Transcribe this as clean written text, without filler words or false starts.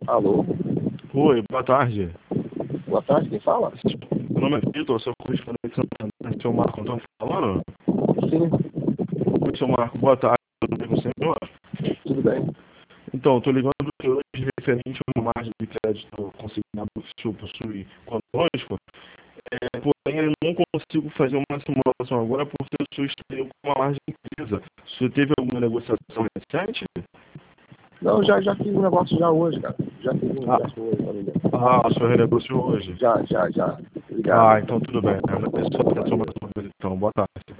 Alô? Oi, boa tarde. Boa tarde, quem fala? Meu nome é Vitor, sou correspondente de Santander. Seu Marco, então falando? Sim, Oi, seu Marco, boa tarde. Tudo bem com o senhor? tudo bem. Então, estou ligando hoje referente a uma margem de crédito consignado que o senhor possui conosco. Porém, eu não consigo fazer uma simulação agora porque o senhor estreou com uma margem presa. O senhor teve alguma negociação recente? Não, já fiz um negócio já hoje, cara. Já fiz um Ah, negócio hoje, família. o senhor renegociou hoje? Já. Obrigado. Então tudo bem. Agradeço a atenção mais uma vez, então. Boa tarde.